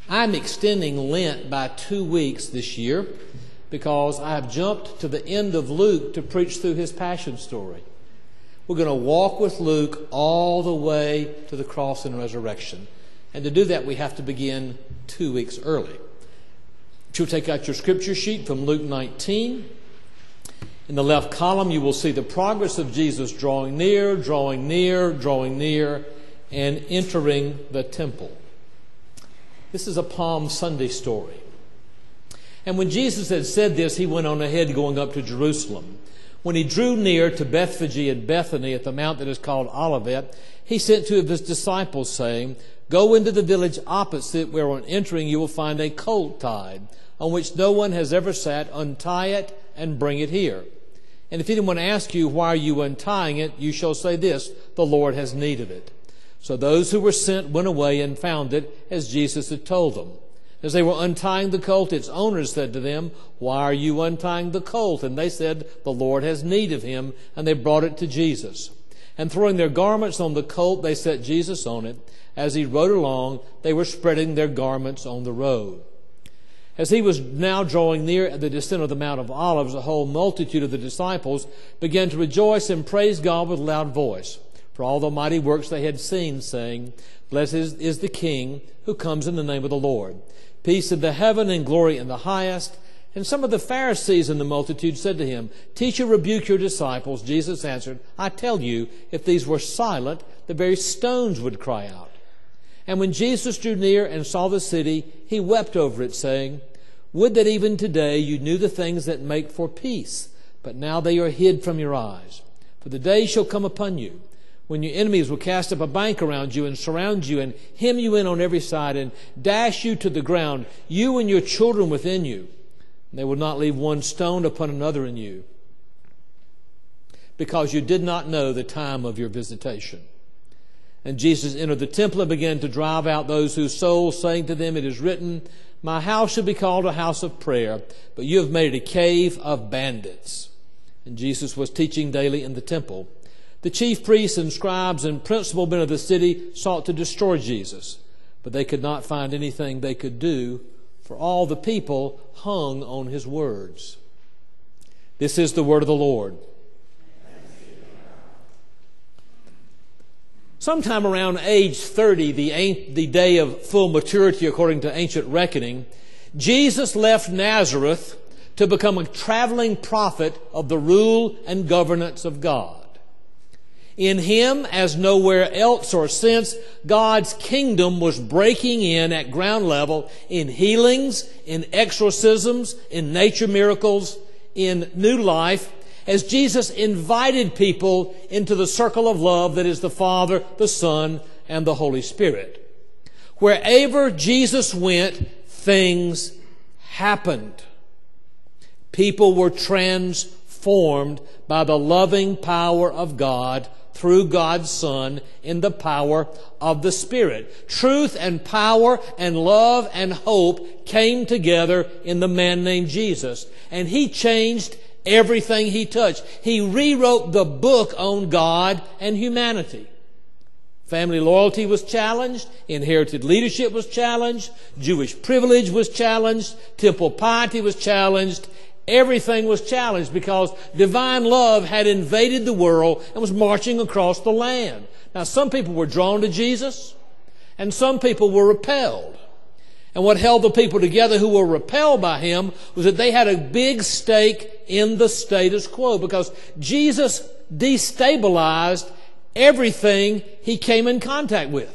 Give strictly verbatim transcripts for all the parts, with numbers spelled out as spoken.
I'm extending Lent by two weeks this year because I have jumped to the end of Luke to preach through his passion story. We're going to walk with Luke all the way to the cross and resurrection. And to do that, we have to begin two weeks early. You'll take out your scripture sheet from Luke nineteen. In the left column, you will see the progress of Jesus drawing near, drawing near, drawing near, and entering the temple. This is a Palm Sunday story. And when Jesus had said this, he went on ahead going up to Jerusalem. When he drew near to Bethphage and Bethany at the mount that is called Olivet, he sent two of his disciples, saying, "Go into the village opposite, where on entering you will find a colt tied, on which no one has ever sat. Untie it and bring it here. And if anyone asks you, why are you untying it, you shall say this, the Lord has need of it." So those who were sent went away and found it as Jesus had told them. As they were untying the colt, its owners said to them, "Why are you untying the colt?" And they said, "The Lord has need of him." And they brought it to Jesus. And throwing their garments on the colt, they set Jesus on it. As he rode along, they were spreading their garments on the road. As he was now drawing near at the descent of the Mount of Olives, the whole multitude of the disciples began to rejoice and praise God with loud voice for all the mighty works they had seen, saying, "Blessed is the King who comes in the name of the Lord. Peace in the heaven and glory in the highest." And some of the Pharisees in the multitude said to him, "Teacher, rebuke your disciples." Jesus answered, "I tell you, if these were silent, the very stones would cry out." And when Jesus drew near and saw the city, he wept over it, saying, "Would that even today you knew the things that make for peace, but now they are hid from your eyes. For the day shall come upon you, when your enemies will cast up a bank around you and surround you and hem you in on every side and dash you to the ground, you and your children within you. And they will not leave one stone upon another in you, because you did not know the time of your visitation." And Jesus entered the temple and began to drive out those whose souls, saying to them, "It is written, my house shall be called a house of prayer, but you have made it a cave of bandits." And Jesus was teaching daily in the temple. The chief priests and scribes and principal men of the city sought to destroy Jesus, but they could not find anything they could do, for all the people hung on his words. This is the word of the Lord. Sometime around age thirty, the, the day of full maturity according to ancient reckoning, Jesus left Nazareth to become a traveling prophet of the rule and governance of God. In him, as nowhere else or since, God's kingdom was breaking in at ground level in healings, in exorcisms, in nature miracles, in new life, as Jesus invited people into the circle of love that is the Father, the Son, and the Holy Spirit. Wherever Jesus went, things happened. People were transformed by the loving power of God through God's Son in the power of the Spirit. Truth and power and love and hope came together in the man named Jesus. And he changed everything he touched. He rewrote the book on God and humanity. Family loyalty was challenged. Inherited leadership was challenged. Jewish privilege was challenged. Temple piety was challenged. Everything was challenged because divine love had invaded the world and was marching across the land. Now, some people were drawn to Jesus, and some people were repelled. And what held the people together who were repelled by him was that they had a big stake in the status quo, because Jesus destabilized everything he came in contact with.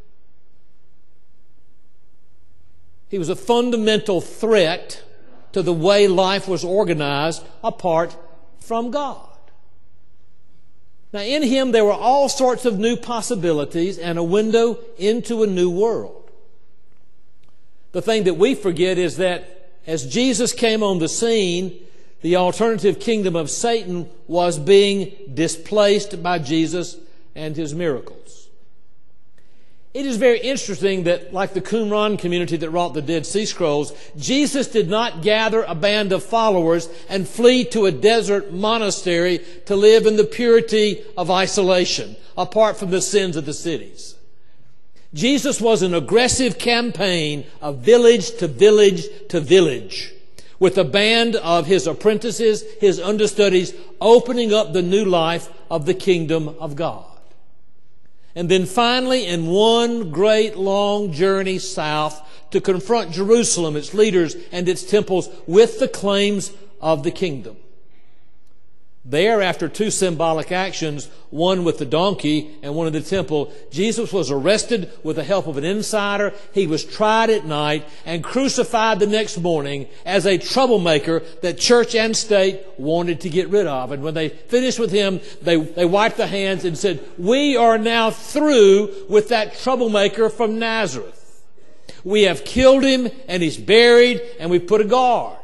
He was a fundamental threat to the way life was organized apart from God. Now, in him there were all sorts of new possibilities and a window into a new world. The thing that we forget is that as Jesus came on the scene, the alternative kingdom of Satan was being displaced by Jesus and his miracles. It is very interesting that, like the Qumran community that wrought the Dead Sea Scrolls, Jesus did not gather a band of followers and flee to a desert monastery to live in the purity of isolation, apart from the sins of the cities. Jesus was an aggressive campaign of village to village to village, with a band of his apprentices, his understudies, opening up the new life of the kingdom of God. And then finally, in one great long journey south to confront Jerusalem, its leaders and its temples with the claims of the kingdom. There, after two symbolic actions, one with the donkey and one in the temple, Jesus was arrested with the help of an insider. He was tried at night and crucified the next morning as a troublemaker that church and state wanted to get rid of. And when they finished with him, they, they wiped their hands and said, "We are now through with that troublemaker from Nazareth. We have killed him and he's buried and we put a guard."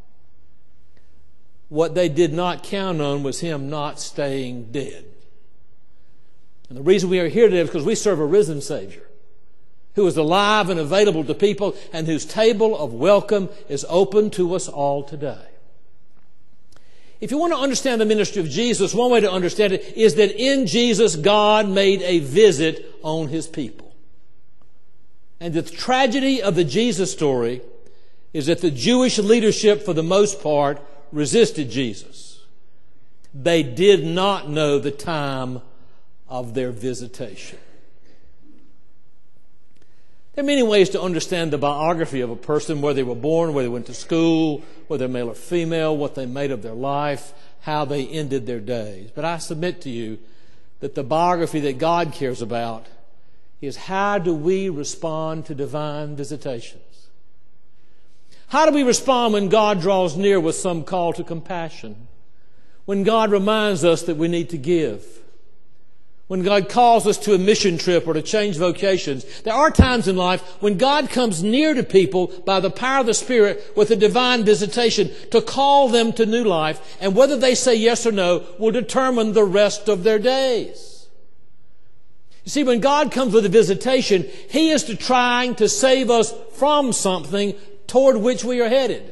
What they did not count on was him not staying dead. And the reason we are here today is because we serve a risen Savior who is alive and available to people and whose table of welcome is open to us all today. If you want to understand the ministry of Jesus, one way to understand it is that in Jesus, God made a visit on his people. And the tragedy of the Jesus story is that the Jewish leadership, for the most part, resisted Jesus. They did not know the time of their visitation. There are many ways to understand the biography of a person, where they were born, where they went to school, whether male or female, what they made of their life, how they ended their days. But I submit to you that the biography that God cares about is how do we respond to divine visitations? How do we respond when God draws near with some call to compassion? When God reminds us that we need to give? When God calls us to a mission trip or to change vocations? There are times in life when God comes near to people by the power of the Spirit with a divine visitation to call them to new life, and whether they say yes or no will determine the rest of their days. You see, when God comes with a visitation, He is to trying to save us from something toward which we are headed.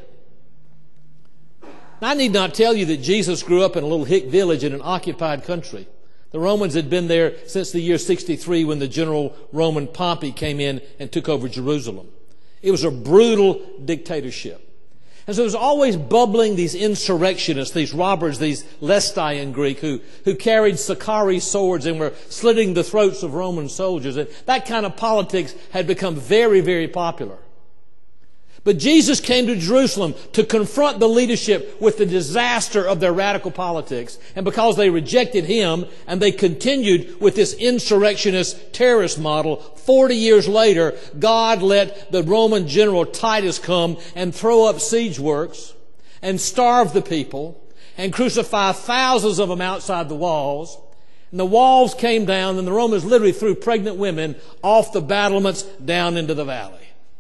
I need not tell you that Jesus grew up in a little hick village in an occupied country. The Romans had been there since the year sixty-three when the general Roman Pompey came in and took over Jerusalem. It was a brutal dictatorship. And so there's always bubbling these insurrectionists, these robbers, these lestai in Greek, who, who carried Sakari swords and were slitting the throats of Roman soldiers. And that kind of politics had become very, very popular. But Jesus came to Jerusalem to confront the leadership with the disaster of their radical politics. And because they rejected Him and they continued with this insurrectionist terrorist model, forty years later, God let the Roman general Titus come and throw up siege works and starve the people and crucify thousands of them outside the walls. And the walls came down and the Romans literally threw pregnant women off the battlements down into the valley.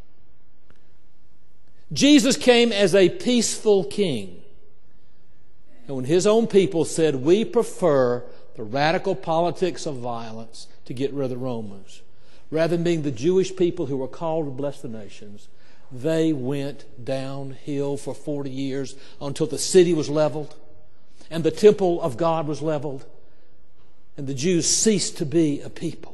Jesus came as a peaceful king. And when His own people said, we prefer the radical politics of violence to get rid of the Romans, rather than being the Jewish people who were called to bless the nations, they went downhill for forty years until the city was leveled and the temple of God was leveled and the Jews ceased to be a people.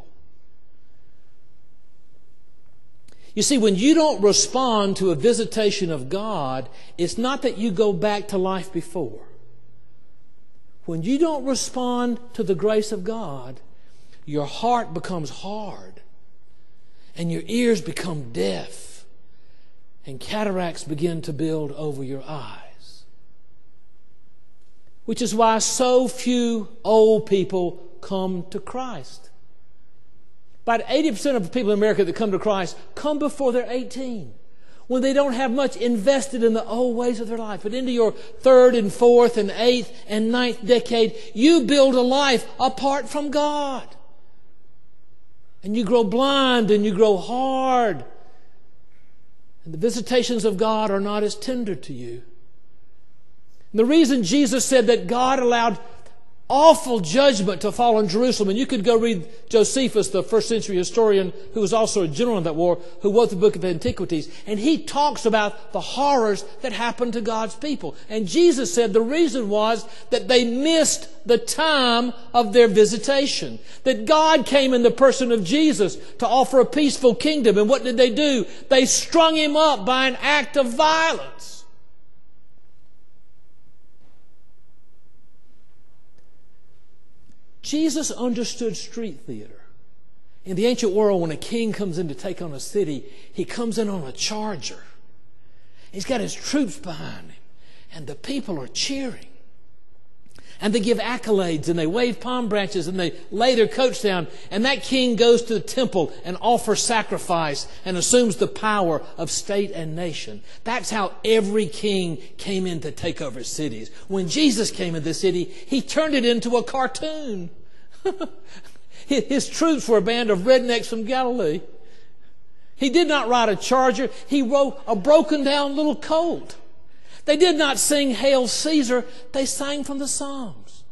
You see, when you don't respond to a visitation of God, it's not that you go back to life before. When you don't respond to the grace of God, your heart becomes hard and your ears become deaf and cataracts begin to build over your eyes. Which is why so few old people come to Christ. About eighty percent of the people in America that come to Christ come before they're eighteen, when they don't have much invested in the old ways of their life. But into your third and fourth and eighth and ninth decade, you build a life apart from God. And you grow blind and you grow hard. And the visitations of God are not as tender to you. And the reason Jesus said that God allowed awful judgment to fall on Jerusalem. And you could go read Josephus, the first century historian, who was also a general in that war, who wrote the book of Antiquities. And he talks about the horrors that happened to God's people. And Jesus said the reason was that they missed the time of their visitation. That God came in the person of Jesus to offer a peaceful kingdom. And what did they do? They strung him up by an act of violence. Jesus understood street theater. In the ancient world, when a king comes in to take on a city, he comes in on a charger. He's got his troops behind him, and the people are cheering. And they give accolades, and they wave palm branches, and they lay their coats down. And that king goes to the temple and offers sacrifice and assumes the power of state and nation. That's how every king came in to take over cities. When Jesus came into the city, he turned it into a cartoon. His troops were a band of rednecks from Galilee. He did not ride a charger. He rode a broken down little colt. They did not sing Hail Caesar. They sang from the Psalms.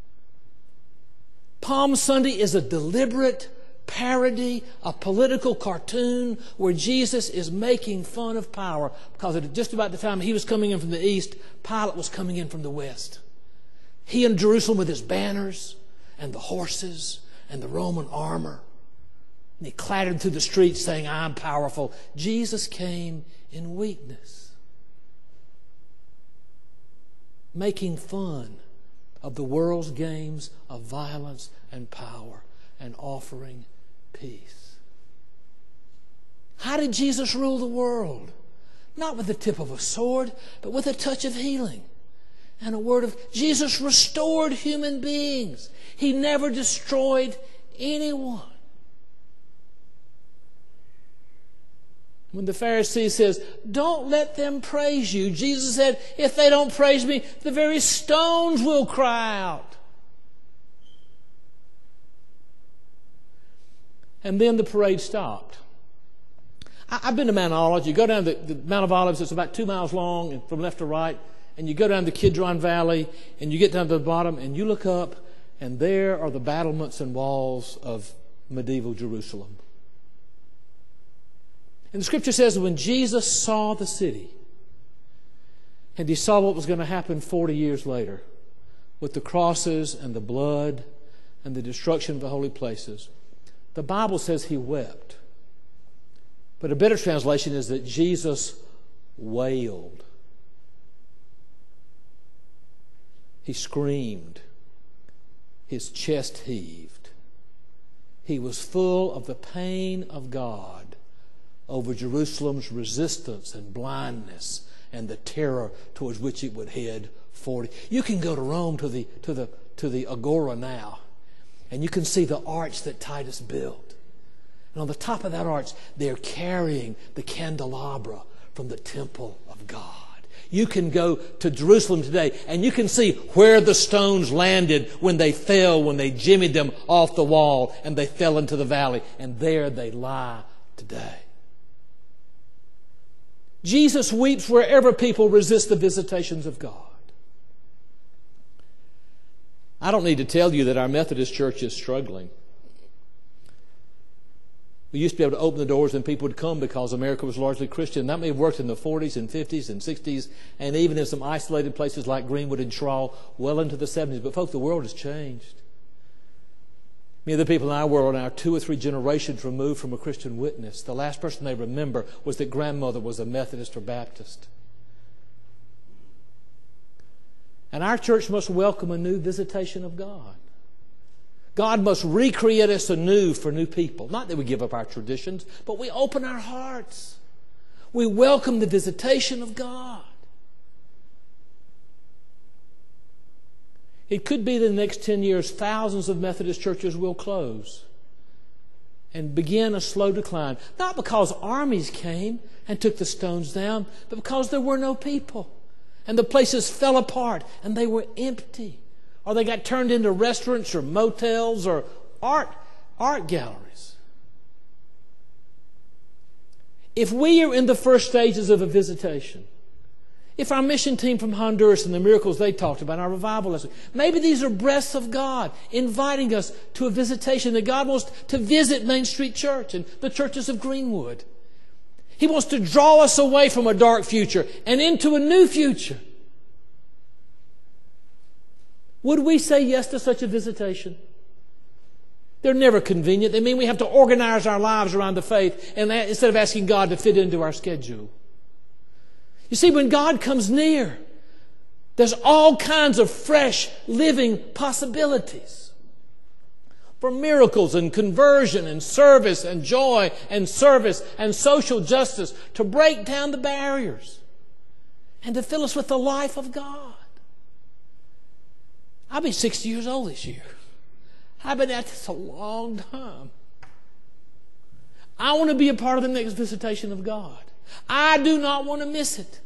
Palm Sunday is a deliberate parody, a political cartoon where Jesus is making fun of power, because at just about the time he was coming in from the east, Pilate was coming in from the west. He in Jerusalem with his banners and the horses and the Roman armor. And he clattered through the streets saying, I'm powerful. Jesus came in weakness, making fun of the world's games of violence and power and offering peace. How did Jesus rule the world? Not with the tip of a sword, but with a touch of healing and a word of... Jesus restored human beings. He never destroyed anyone. When the Pharisee says, don't let them praise you, Jesus said, if they don't praise me, the very stones will cry out. And then the parade stopped. I, I've been to Mount Olives. You go down the, the Mount of Olives, it's about two miles long and from left to right, and you go down the Kidron Valley, and you get down to the bottom, and you look up, and there are the battlements and walls of medieval Jerusalem. And the scripture says when Jesus saw the city, and he saw what was going to happen forty years later with the crosses and the blood and the destruction of the holy places, the Bible says he wept. But a better translation is that Jesus wailed. He screamed. His chest heaved. He was full of the pain of God over Jerusalem's resistance and blindness and the terror towards which it would head forty. You can go to Rome to the to the to the Agora now, and you can see the arch that Titus built. And on the top of that arch, they're carrying the candelabra from the temple of God. You can go to Jerusalem today and you can see where the stones landed when they fell, when they jimmied them off the wall and they fell into the valley. And there they lie today. Jesus weeps wherever people resist the visitations of God. I don't need to tell you that our Methodist church is struggling. We used to be able to open the doors and people would come because America was largely Christian. That may have worked in the forties and fifties and sixties and even in some isolated places like Greenwood and Shrall well into the seventies. But folks, the world has changed. Many of the people in our world are now two or three generations removed from a Christian witness. The last person they remember was that grandmother was a Methodist or Baptist. And our church must welcome a new visitation of God. God must recreate us anew for new people. Not that we give up our traditions, but we open our hearts. We welcome the visitation of God. It could be that in the next ten years, thousands of Methodist churches will close and begin a slow decline. Not because armies came and took the stones down, but because there were no people. And the places fell apart and they were empty. Or they got turned into restaurants or motels or art, art galleries. If we are in the first stages of a visitation, If our mission team from Honduras and the miracles they talked about in our revival lesson, maybe these are breaths of God inviting us to a visitation, that God wants to visit Main Street Church and the churches of Greenwood. He wants to draw us away from a dark future and into a new future. Would we say yes to such a visitation? They're never convenient. They mean we have to organize our lives around the faith and instead of asking God to fit into our schedule. You see, when God comes near, there's all kinds of fresh, living possibilities for miracles and conversion and service and joy and service and social justice to break down the barriers and to fill us with the life of God. I'll be sixty years old this year. I've been at this a long time. I want to be a part of the next visitation of God. I do not want to miss it.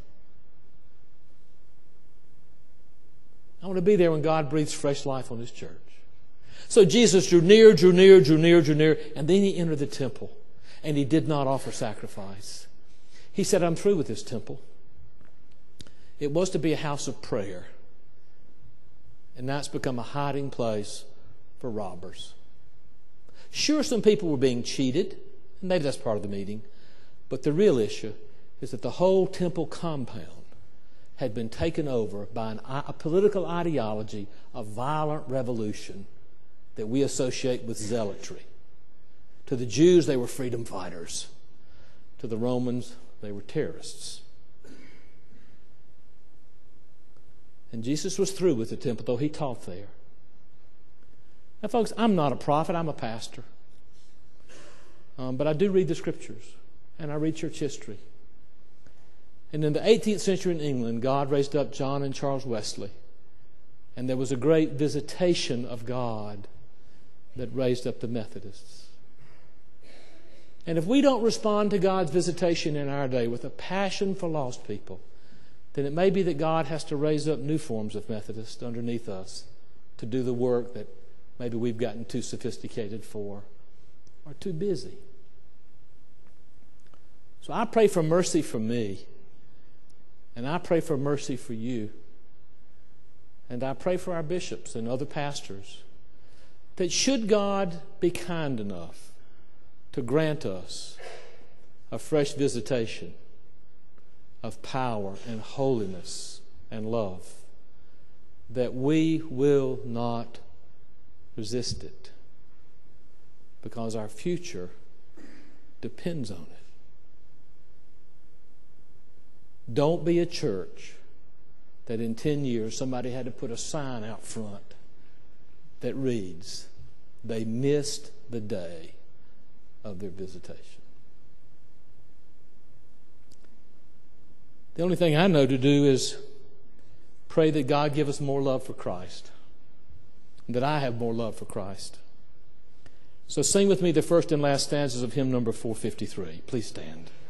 I want to be there when God breathes fresh life on His church. So Jesus drew near, drew near, drew near, drew near, and then He entered the temple, and He did not offer sacrifice. He said, I'm through with this temple. It was to be a house of prayer, and now it's become a hiding place for robbers. Sure, some people were being cheated, and maybe that's part of the meeting, but the real issue is that the whole temple compound had been taken over by an, a political ideology of violent revolution that we associate with zealotry. To the Jews, they were freedom fighters. To the Romans, they were terrorists. And Jesus was through with the temple, though He taught there. Now, folks, I'm not a prophet. I'm a pastor. Um, but I do read the Scriptures, and I read church history. And in the eighteenth century in England, God raised up John and Charles Wesley. And there was a great visitation of God that raised up the Methodists. And if we don't respond to God's visitation in our day with a passion for lost people, then it may be that God has to raise up new forms of Methodists underneath us to do the work that maybe we've gotten too sophisticated for or too busy. So I pray for mercy for me. And I pray for mercy for you. And I pray for our bishops and other pastors that should God be kind enough to grant us a fresh visitation of power and holiness and love, that we will not resist it, because our future depends on it. Don't be a church that in ten years somebody had to put a sign out front that reads, they missed the day of their visitation. The only thing I know to do is pray that God give us more love for Christ, and that I have more love for Christ. So sing with me the first and last stanzas of hymn number four fifty-three. Please stand.